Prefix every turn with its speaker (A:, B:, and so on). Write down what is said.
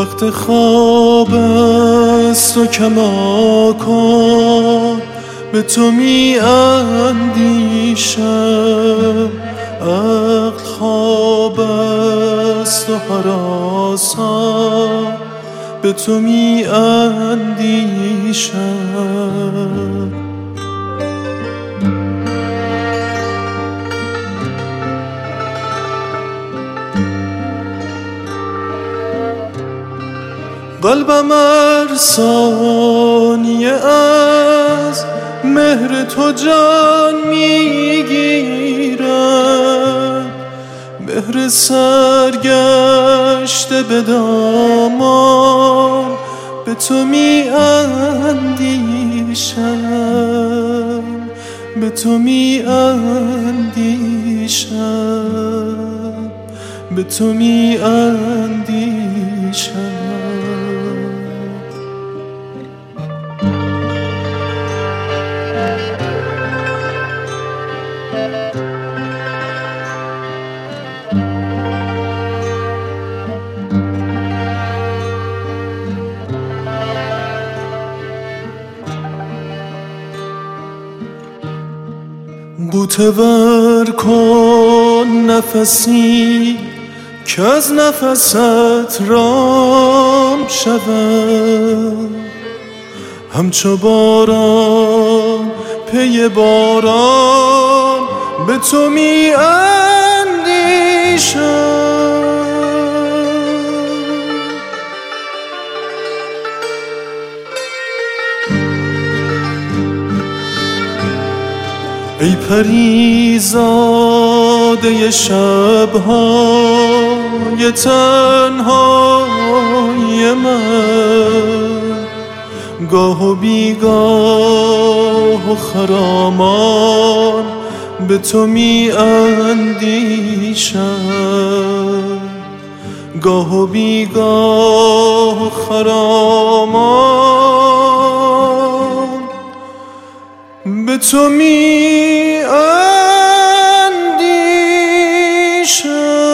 A: وقت خواب است و کماکان به تو می اندیشم. عقل خواب است و هراسان به تو می اندیشم. قلبم ار ثانیه از مهر تو جان میگیرد، مهر سرگشته به دامان به تو می اندیشم، به تو می اندیشم، به تو می اندیشم. بوته ور کن نفسی که از نفست رام شود، همچو باران پی باران به تو می اندیشم. ای پریزاده شب‌های تنهای من، گاه و بیگاه و خرامان به تو می اندیشم، گاه و بیگاه و خرامان به تو می اندیشم.